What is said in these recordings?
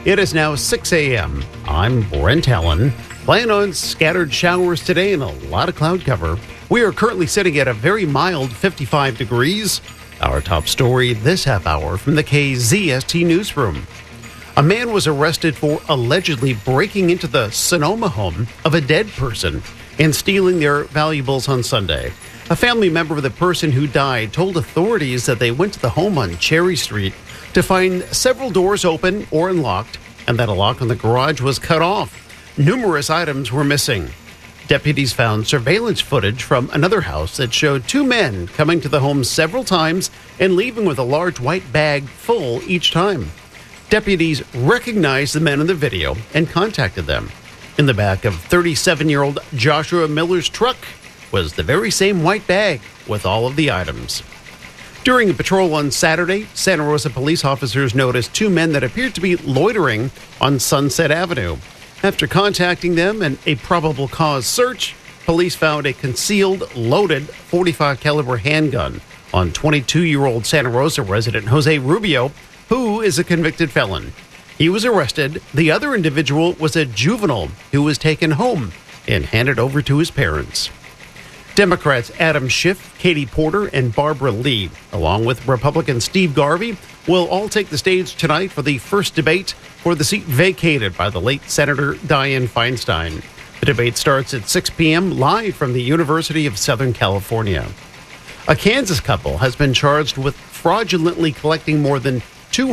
It is now 6 a.m. I'm Brent Allen. Plan on scattered showers today and a lot of cloud cover. We are currently sitting at a very mild 55 degrees. Our top story this half hour from the KZST newsroom. A man was arrested for allegedly breaking into the Sonoma home of a dead person and stealing their valuables on Sunday. A family member of the person who died told authorities that they went to the home on Cherry Street to find several doors open or unlocked, and that a lock on the garage was cut off. Numerous items were missing. Deputies found surveillance footage from another house that showed two men coming to the home several times and leaving with a large white bag full each time. Deputies recognized the men in the video and contacted them. In the back of 37-year-old Joshua Miller's truck was the very same white bag with all of the items. During a patrol on Saturday, Santa Rosa police officers noticed two men that appeared to be loitering on Sunset Avenue. After contacting them and a probable cause search, police found a concealed, loaded .45 caliber handgun on 22-year-old Santa Rosa resident Jose Rubio, who is a convicted felon. He was arrested. The other individual was a juvenile who was taken home and handed over to his parents. Democrats Adam Schiff, Katie Porter, and Barbara Lee, along with Republican Steve Garvey, will all take the stage tonight for the first debate for the seat vacated by the late Senator Dianne Feinstein. The debate starts at 6 p.m. live from the University of Southern California. A Kansas couple has been charged with fraudulently collecting more than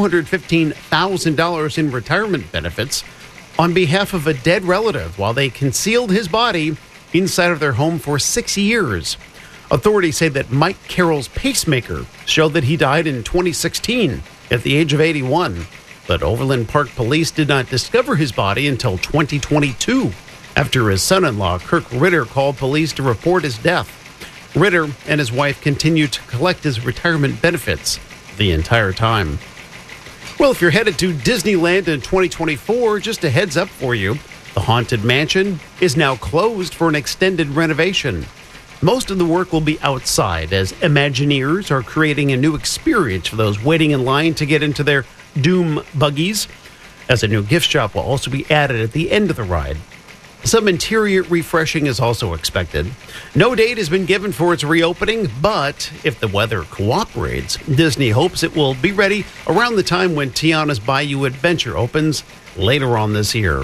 $215,000 in retirement benefits on behalf of a dead relative while they concealed his body inside of their home for 6 years. Authorities say that Mike Carroll's pacemaker showed that he died in 2016 at the age of 81, but Overland Park police did not discover his body until 2022 after his son-in-law Kirk Ritter called police to report his death. Ritter and his wife continued to collect his retirement benefits the entire time. Well, if you're headed to Disneyland in 2024, just a heads up for you. The Haunted Mansion is now closed for an extended renovation. Most of the work will be outside as Imagineers are creating a new experience for those waiting in line to get into their Doom buggies, as a new gift shop will also be added at the end of the ride. Some interior refreshing is also expected. No date has been given for its reopening, but if the weather cooperates, Disney hopes it will be ready around the time when Tiana's Bayou Adventure opens later on this year.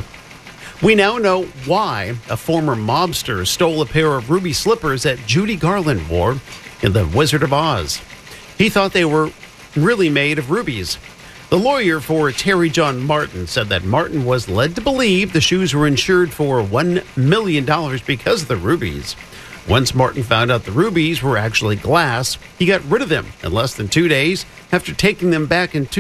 We now know why a former mobster stole a pair of ruby slippers that Judy Garland wore in The Wizard of Oz. He thought they were really made of rubies. The lawyer for Terry John Martin said that Martin was led to believe the shoes were insured for $1 million because of the rubies. Once Martin found out the rubies were actually glass, he got rid of them in less than 2 days after taking them back in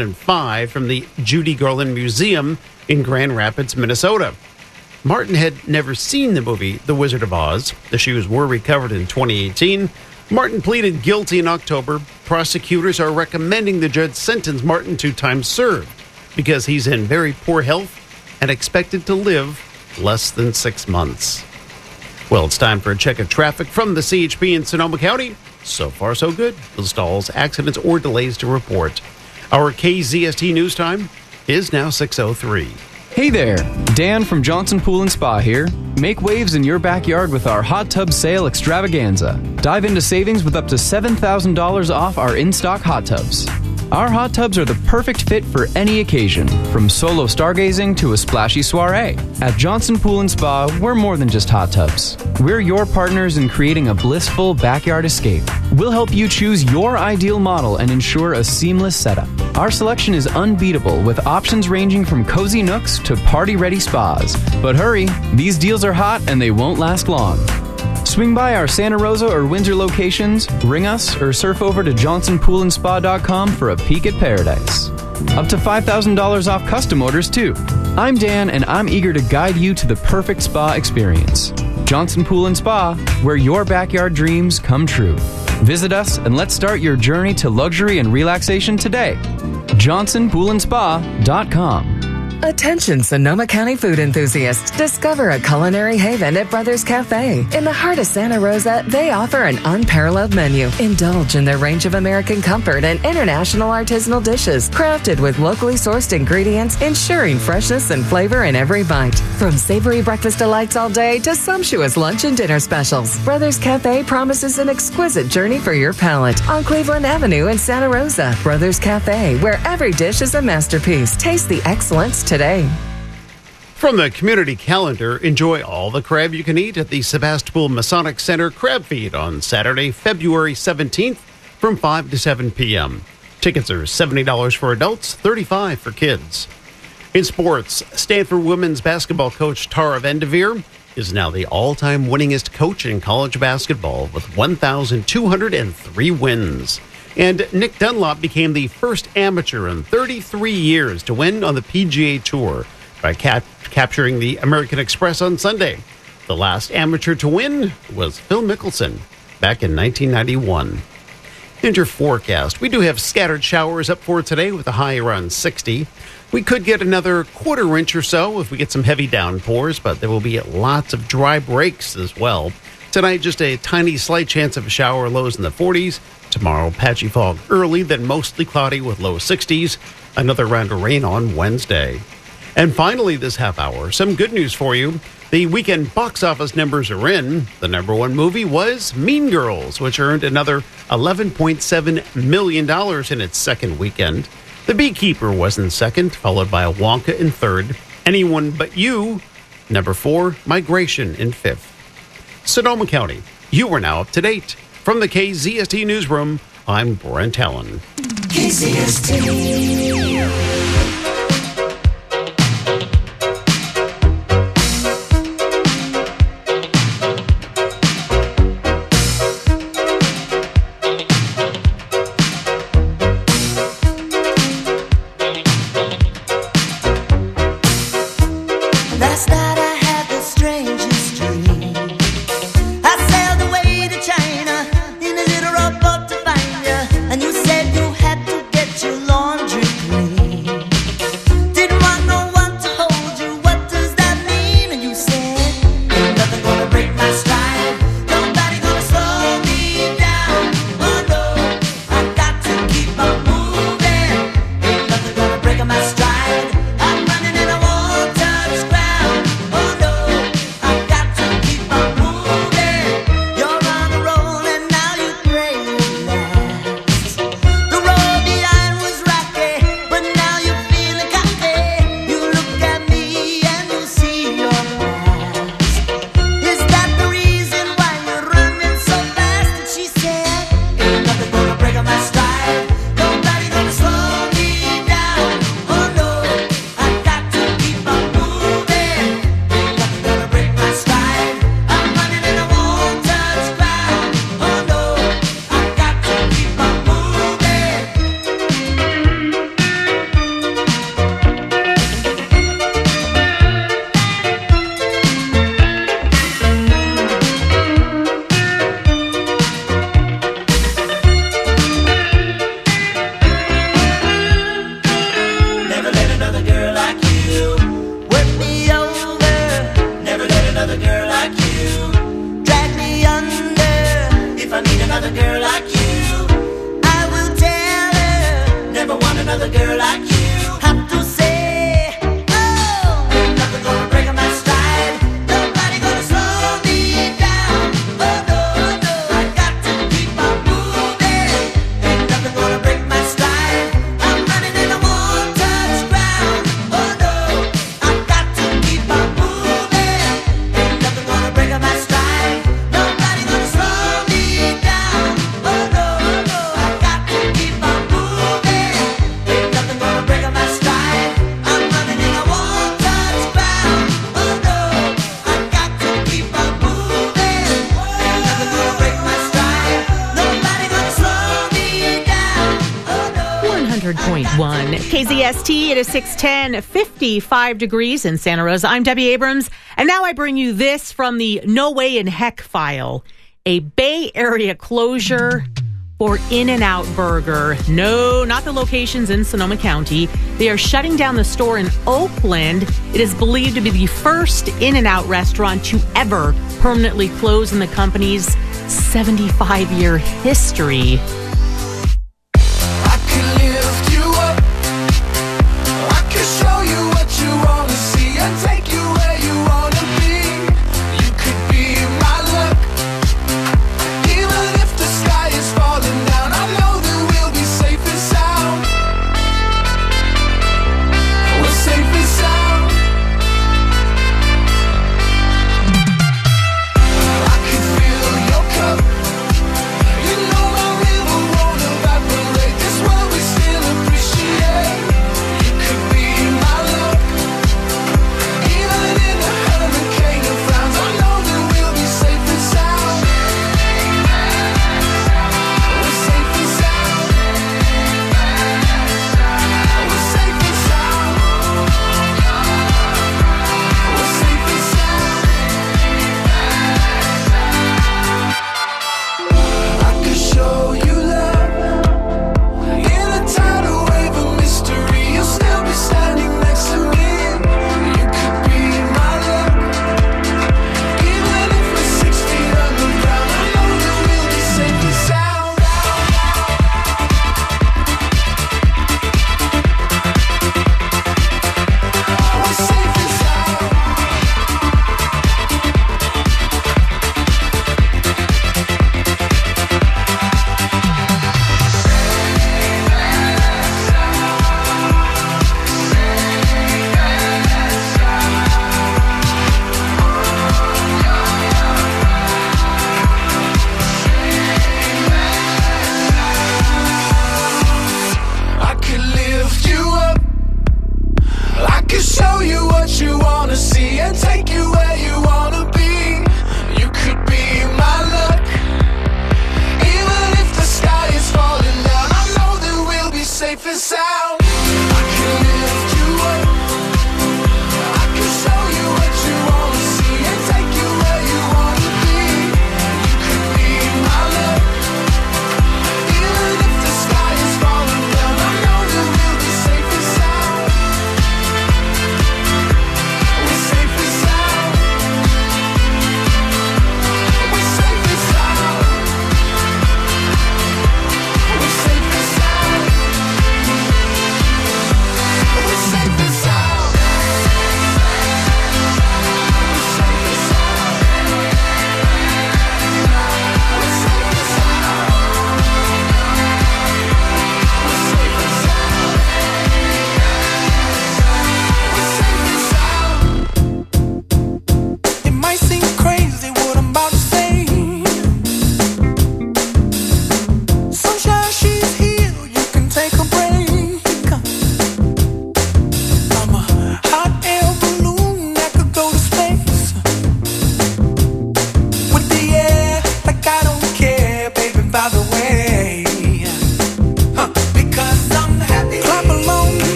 2005 from the Judy Garland Museum in Grand Rapids, Minnesota. Martin had never seen the movie The Wizard of Oz. The shoes were recovered in 2018. Martin pleaded guilty in October. Prosecutors are recommending the judge sentence Martin to time served because he's in very poor health and expected to live less than 6 months. Well, it's time for a check of traffic from the CHP in Sonoma County. So far, so good. No stalls, accidents, or delays to report. Our KZST news time is now 6:03. Hey there, Dan from Johnson Pool & Spa here. Make waves in your backyard with our hot tub sale extravaganza. Dive into savings with up to $7,000 off our in-stock hot tubs. Our hot tubs are the perfect fit for any occasion, from solo stargazing to a splashy soiree. At Johnson Pool & Spa, we're more than just hot tubs. We're your partners in creating a blissful backyard escape. We'll help you choose your ideal model and ensure a seamless setup. Our selection is unbeatable, with options ranging from cozy nooks to party-ready spas. But hurry, these deals are hot and they won't last long. Swing by our Santa Rosa or Windsor locations, ring us, or surf over to johnsonpoolandspa.com for a peek at paradise. Up to $5,000 off custom orders, too. I'm Dan, and I'm eager to guide you to the perfect spa experience. Johnson Pool & Spa, where your backyard dreams come true. Visit us and let's start your journey to luxury and relaxation today. johnsonpoolandspa.com. Attention Sonoma County food enthusiasts. Discover a culinary haven at Brothers Cafe. In the heart of Santa Rosa, they offer an unparalleled menu. Indulge in their range of American comfort and international artisanal dishes, crafted with locally sourced ingredients, ensuring freshness and flavor in every bite. From savory breakfast delights all day to sumptuous lunch and dinner specials, Brothers Cafe promises an exquisite journey for your palate on Cleveland Avenue in Santa Rosa. Brothers Cafe, where every dish is a masterpiece. Taste the excellence today. From the community calendar, enjoy all the crab you can eat at the Sebastopol Masonic Center Crab Feed on Saturday, February 17th from 5 to 7 p.m. Tickets are $70 for adults, $35 for kids. In sports, Stanford women's basketball coach Tara Vanderveer is now the all-time winningest coach in college basketball with 1,203 wins. And Nick Dunlop became the first amateur in 33 years to win on the PGA Tour by capturing the American Express on Sunday. The last amateur to win was Phil Mickelson back in 1991. And your forecast. We do have scattered showers up for today with a high around 60. We could get another quarter inch or so if we get some heavy downpours, but there will be lots of dry breaks as well. Tonight, just a tiny slight chance of a shower, lows in the 40s. Tomorrow, patchy fog early, then mostly cloudy with low 60s. Another round of rain on Wednesday. And finally, this half hour, some good news for you. The weekend box office numbers are in. The number one movie was Mean Girls, which earned another $11.7 million in its second weekend. The Beekeeper was in second, followed by Wonka in third. Anyone But You, number 4, Migration in fifth. Sonoma County, you are now up to date. From the KZST Newsroom, I'm Brent Allen. KZST. KZST, it is 6:10, 55 degrees in Santa Rosa. I'm Debbie Abrams, and now I bring you this from the No Way in Heck file. A Bay Area closure for In-N-Out Burger. No, not the locations in Sonoma County. They are shutting down the store in Oakland. It is believed to be the first In-N-Out restaurant to ever permanently close in the company's 75-year history.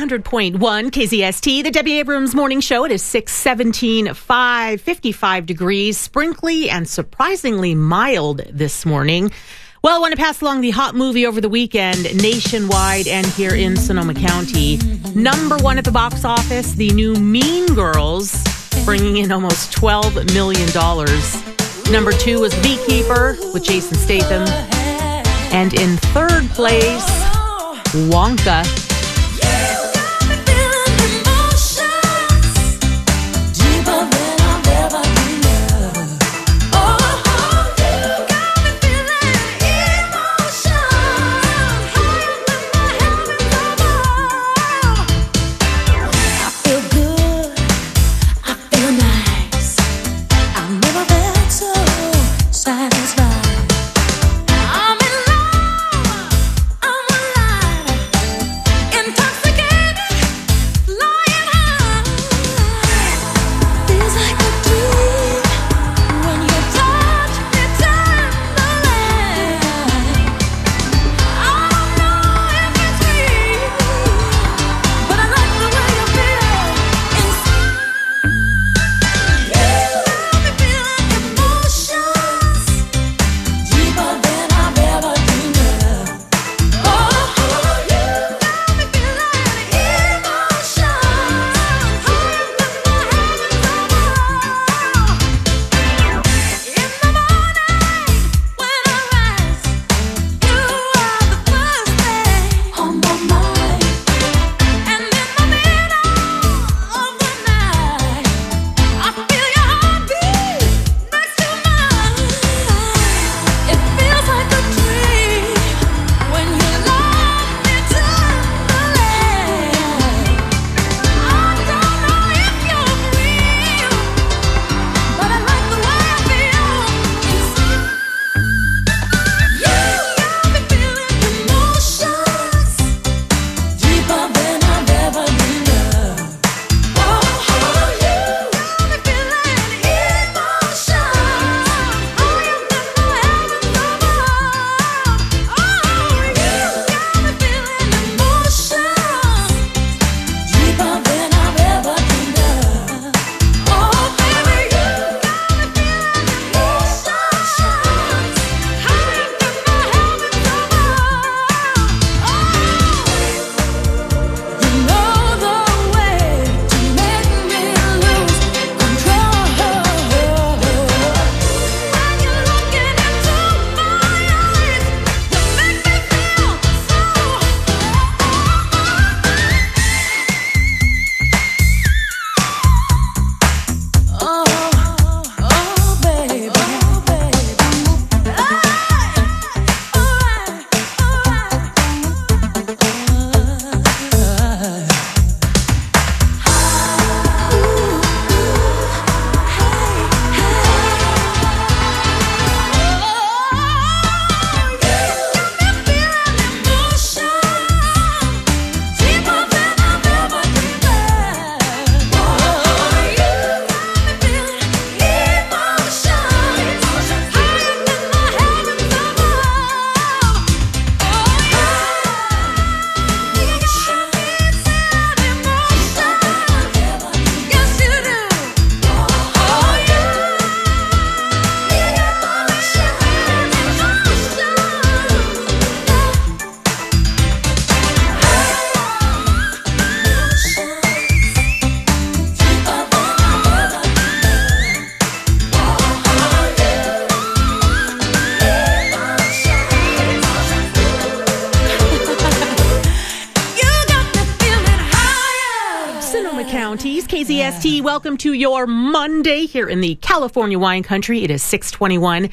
100.1 KZST, the Debbie Abrams Morning Show. It is 6:17, 55 degrees, sprinkly and surprisingly mild this morning. Well, I want to pass along the hot movie over the weekend nationwide and here in Sonoma County. Number one at the box office, the new Mean Girls, bringing in almost $12 million. Number two was Beekeeper with Jason Statham. And in third place, Wonka. KZST, welcome to your Monday here in the California wine country. It is 6:21,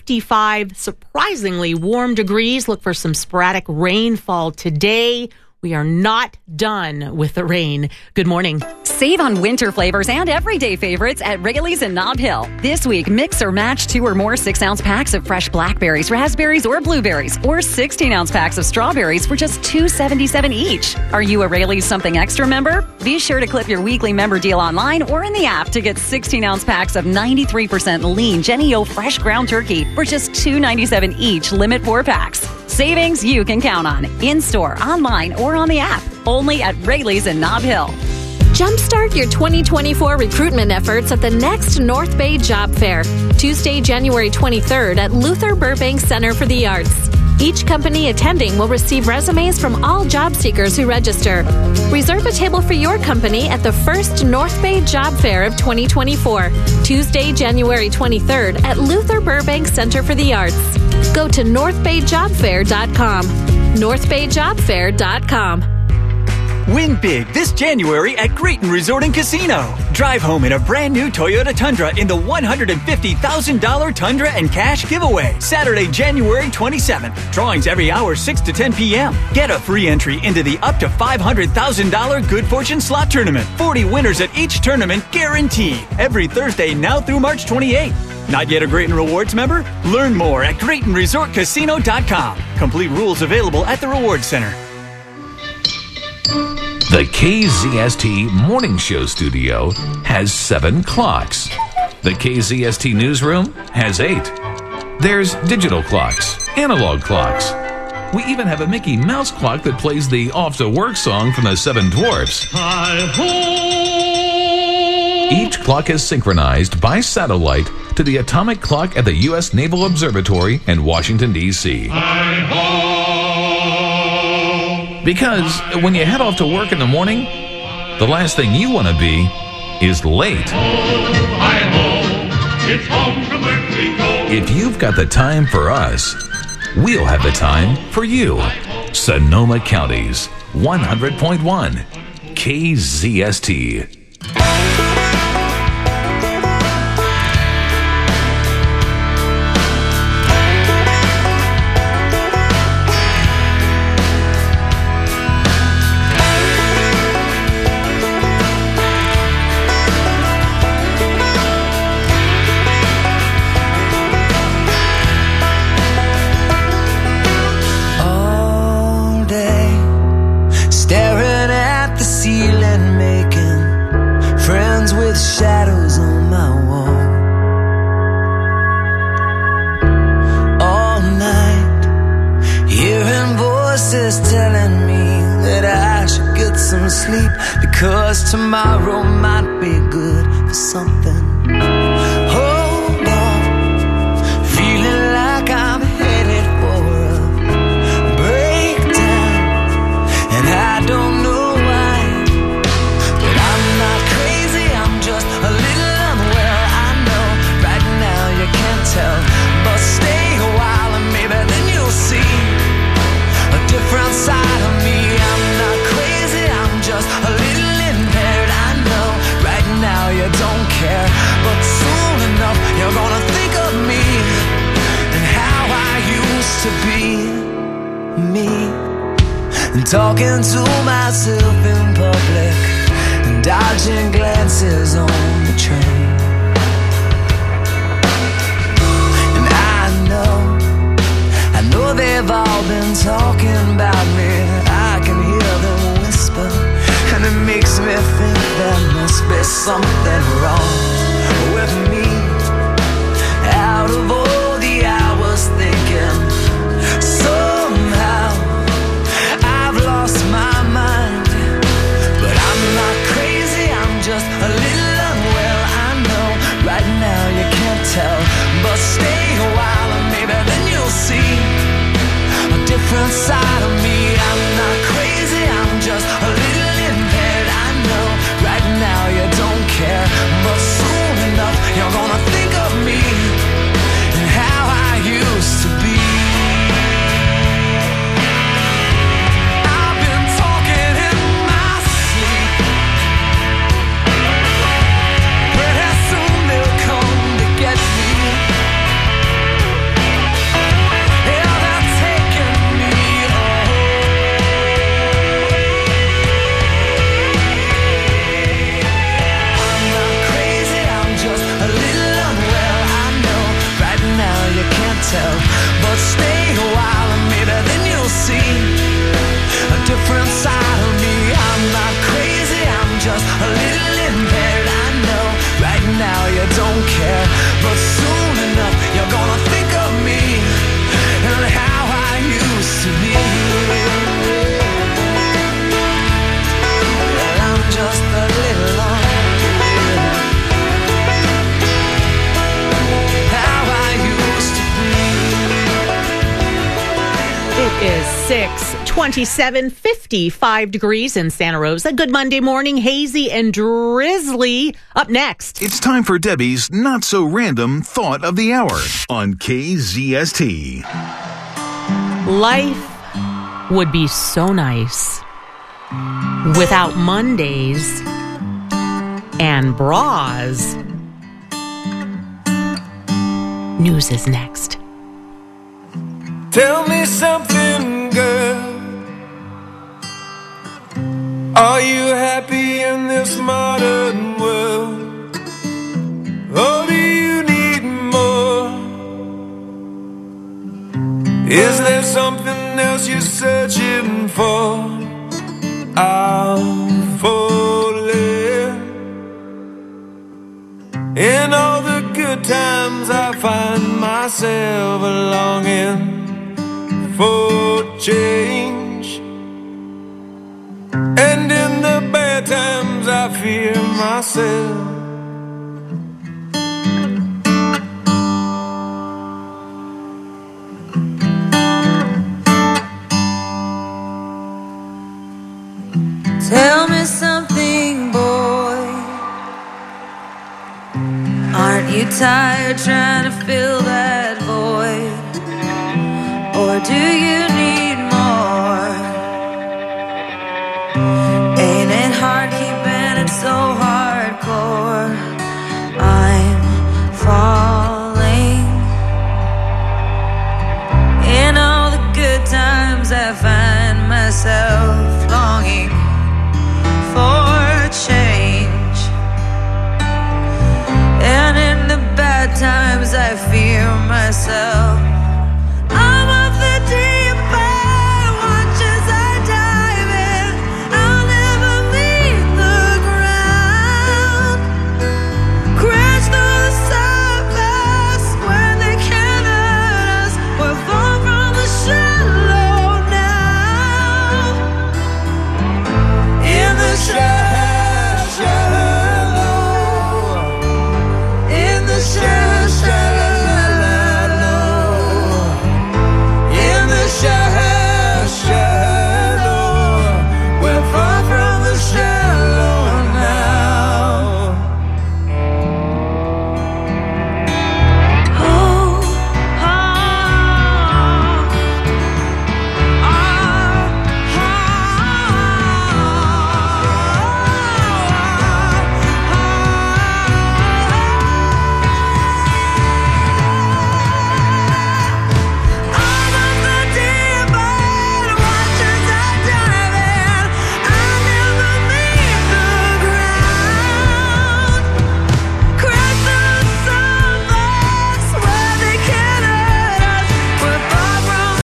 55 surprisingly warm degrees. Look for some sporadic rainfall today. We are not done with the rain. Good morning. Save on winter flavors and everyday favorites at Raley's in Nob Hill. This week, mix or match 2 or more 6-ounce packs of fresh blackberries, raspberries, or blueberries, or 16-ounce packs of strawberries for just $2.77 each. Are you a Raley's Something Extra member? Be sure to clip your weekly member deal online or in the app to get 16-ounce packs of 93% lean Jenny O fresh ground turkey for just $2.97 each, limit 4 packs. Savings you can count on, in-store, online, or on the app. only at Rayleigh's in Nob Hill. Jumpstart your 2024 recruitment efforts at the next North Bay Job Fair, Tuesday, January 23rd at Luther Burbank Center for the Arts. Each company attending will receive resumes from all job seekers who register. Reserve a table for your company at the first North Bay Job Fair of 2024, Tuesday, January 23rd at Luther Burbank Center for the Arts. Go to northbayjobfair.com. northbayjobfair.com. Win big this January at Grayton Resort and Casino. Drive home in a brand new Toyota Tundra in the $150,000 Tundra and Cash giveaway. Saturday, January 27th. Drawings every hour 6 to 10 p.m. Get a free entry into the up to $500,000 Good Fortune Slot Tournament. 40 winners at each tournament guaranteed. Every Thursday now through March 28th. Not yet a Grayton Rewards member? Learn more at GraytonResortCasino.com. Complete rules available at the Rewards Center. The KZST Morning Show studio has 7 clocks. The KZST newsroom has 8. There's digital clocks, analog clocks. We even have a Mickey Mouse clock that plays the Off to Work song from the Seven Dwarfs. Each clock is synchronized by satellite to the atomic clock at the U.S. Naval Observatory in Washington, D.C. Because when you head off to work in the morning, the last thing you want to be is late. If you've got the time for us, we'll have the time for you. Sonoma County's 100.1 KZST. Shadows on my wall all night, hearing voices telling me that I should get some sleep, because tomorrow might be good for something. Hold on, feeling like I'm headed for a breakdown, and I don't know but stay a while and maybe then you'll see a different side of me. I'm not crazy, I'm just a little impaired. I know right now you don't care, but soon enough you're gonna think of me and how I used to be me, and talking to myself in public and dodging glances on the train. I know they've all been talking about me. I can hear them whisper, and it makes me think there must be something wrong with me. Out of all the hours thinking, somehow I've lost my mind. But I'm not crazy, I'm just a little unwell. I know right now you can't tell, but stay a while and maybe then you'll see a different side of me. I'm not crazy, I'm just a little impaired. I know right now you don't care, but soon enough you're gonna think of me and how I used to be. I've been talking in my sleep. Pretty soon they'll come to get me. But stay a while and maybe then you'll see a different side of me. I'm not crazy, I'm just a little impaired. I know right now you don't care, but soon enough you're gonna think of me and how I used to be. is 6:27, 55 degrees in Santa Rosa. Good Monday morning, hazy and drizzly. Up next. It's time for Debbie's not-so-random thought of the hour on KZST. Life would be so nice without Mondays and bras. News is next. Tell me something, girl. Are you happy in this modern world? Or do you need more? Is there something else you're searching for? I'm falling. In all the good times I find myself longing for change, and in the bad times I fear myself. Tell me something, boy. Aren't you tired trying to fill that void? Or do you need more? Ain't it hard keeping it so hardcore? I'm falling. In all the good times I find myself longing for change, and in the bad times I fear myself.